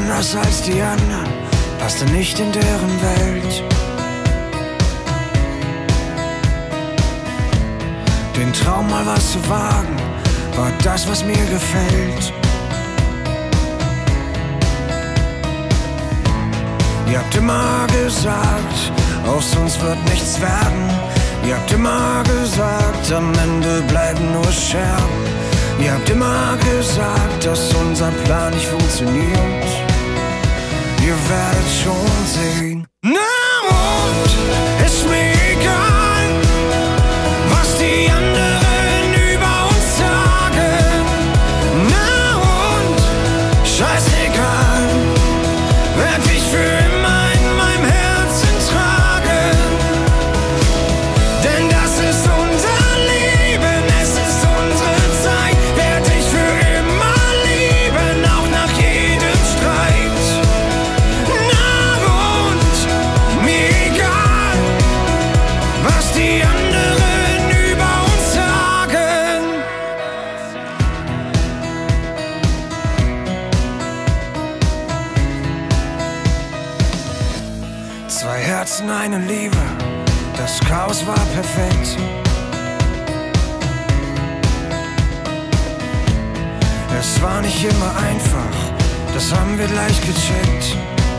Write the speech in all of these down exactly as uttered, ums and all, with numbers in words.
anders als die anderen, passte nicht in deren Welt. Den Traum mal was zu wagen, war das, was mir gefällt. Ihr habt immer gesagt, aus uns wird nichts werden. Ihr habt immer gesagt, am Ende bleiben nur Scherben. Ihr habt immer gesagt, dass unser Plan nicht funktioniert. Ihr werdet schon sehen. Na und, ist mir egal, was die anderen über uns sagen. Na und, scheißegal, werd ich für immer in meinem Herzen tragen. Denn das ist unser Leben, es ist unsere Zeit. Werd ich für immer lieben, auch nach jedem Streit. Na und, mir egal, was die anderen über uns sagen. Zwei Herzen, eine Liebe, das Chaos war perfekt. Es war nicht immer einfach, das haben wir gleich gecheckt.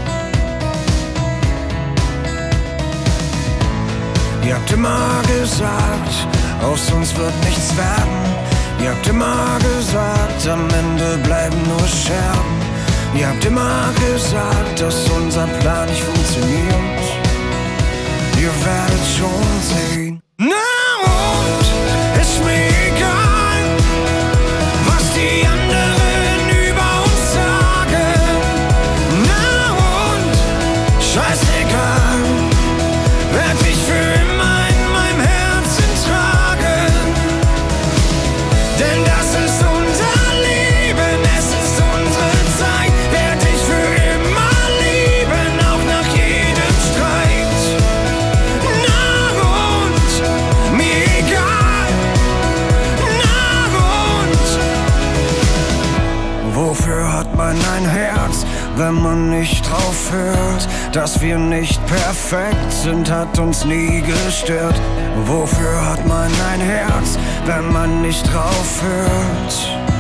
Ihr habt immer gesagt, aus uns wird nichts werden. Ihr habt immer gesagt, am Ende bleiben nur Scherben. Ihr habt immer gesagt, dass unser Plan nicht funktioniert. Ihr werdet schon sehen. Na und, ist mir egal, was die anderen über uns sagen. Na und, scheißegal, werd ich für immer in meinem Herzen tragen. Denn das ist unser Leben, es ist unsere Zeit. Werd ich für immer lieben, auch nach jedem Streit. Na und, mir egal. Na und, wofür hat man ein Herz, wenn man nicht drauf hört? Dass wir nicht perfekt sind, hat uns nie gestört. Wofür hat man ein Herz, wenn man nicht drauf hört?